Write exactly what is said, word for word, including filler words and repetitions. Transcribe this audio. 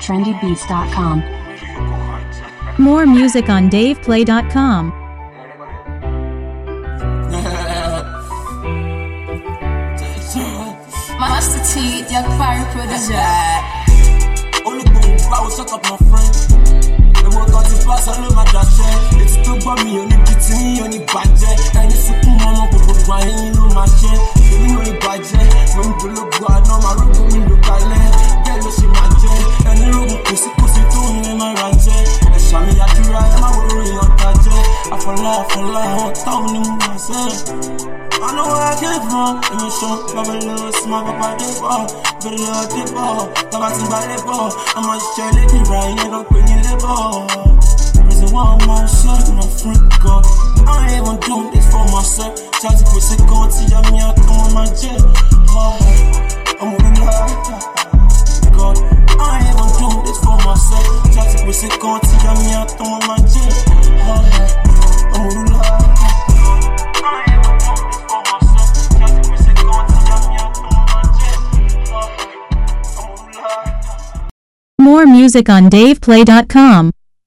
trendy beats dot com. More music on dave play dot com. Master T, Jack Fire Prodigy. Only boom, I will suck up my friends. The work out the pass, I love my dash. It's too bad me, only beating, only budget. And it's super mama, but we're crying, no my shit. You only budget. When you look good, no my room, you look island. Tell you she my jet. And you look pussy, pussy, don't name my rancher. And show me at you right, I'm a worry on that jet. I fall out, fall out, town in myself. I know where I came from, and you show Babylon, small papa de ball, below the ball, Tabati by the ball, I'm a shell lady right, you don't bring in the ball. Prison one more shot, my friend God. I ain't even doing this for myself. Try to push it, go to your me, I come on my jet. Oh, I'm moving like God. I ain't even doing this for myself. Try to push it, go to your me, I come on my jet. Oh, I'm moving like More music on dave play dot com.